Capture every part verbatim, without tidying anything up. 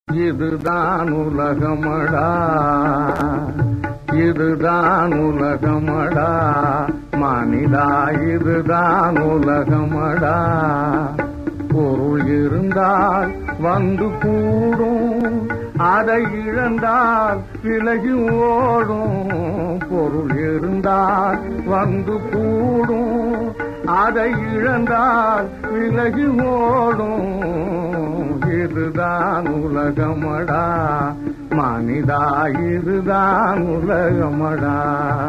இதுதான் உலகமடா, இதுதான் உலகமடா, மனிதா இதுதான் உலகமடா. பொருள் இருந்தால் வந்து கூடும், அதை இழந்தால் விலகி ஓடும். பொருள் இருந்தால் வந்து கூடும், அதை இழந்தால் விலகி ஓடும். இதுதான் உலகமடா, மனிதா இதுதான் உலகமடா.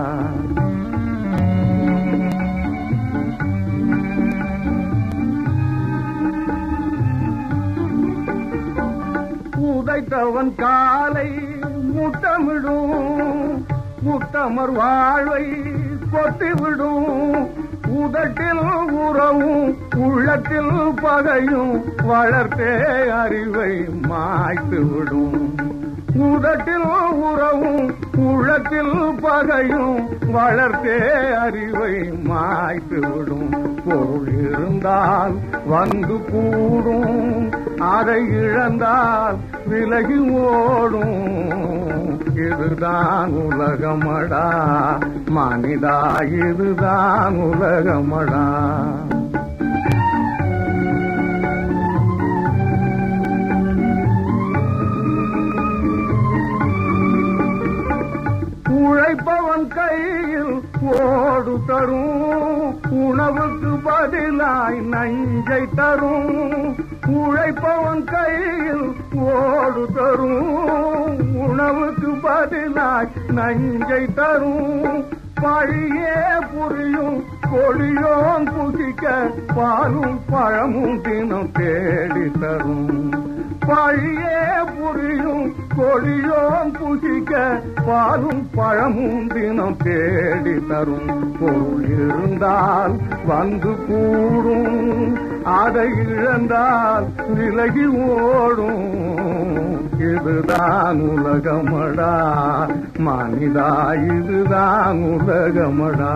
உதைத்தவன் காலை முத்தமிடும், முத்தமர் வாழ்வை கொத்திவிடும். உதட்டில் உறவும் உள்ளத்தில் பகையும் வளர்த்தே அறிவை மாய்த்து விடும். உதட்டில் உறவும் உள்ளத்தில் பகையும் வளர்த்தே அறிவை மாய்த்து விடும். பொருள் இருந்தால் வந்து கூடும், அதை இழந்தால் விலகி ஓடும். இதுதான் உலகமடா, மனிதா இதுதான் உலகமடா. உழைப்பவன் கையில் ஓடு தரும், உணவுக்கு பதிலாய் நஞ்சை தரும். உழைப்பவன் கையில் ஓடு தரும், உணவுக்கு பதிலாய் நஞ்சை தரும். பழியே புரியும் கொடியோன் புசிக்க பாலும் பழமும் தினம் தேடி தரும். பழியே புரியும் கொடியோன் புசிக்க பாலும் பழமும் தினம் தேடி தரும். பொருள் இருந்தால் வந்து கூடும், அதை இழந்தால் விலகி ஓடும். இதுதான் உலகமடா, மனிதா இதுதான் உலகமடா.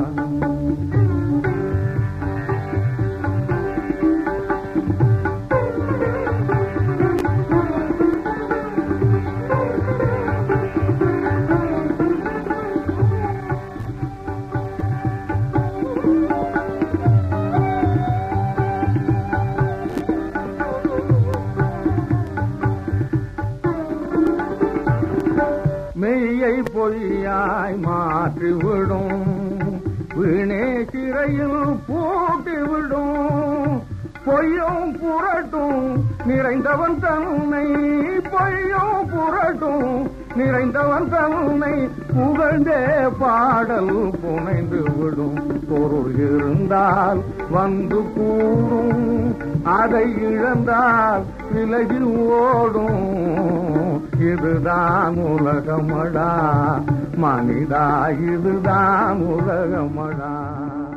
மெய்யை பொய்யாய் மாற்றிவிடும், வீணே சிறையில் பூட்டிவிடும். பொய்யும் புரட்டும் நிறைந்தவன் தன்னை, பொய்யும் புரட்டும் நிறைந்தவன் தன்னை புகழ்ந்தே பாடல் புனைந்து விடும். பொருள் இருந்தால் வந்து கூடும், அதை இழந்தால் விலகி ஓடும். இதுதான் உலகமடா, மனிதா இதுதான் உலகமடா.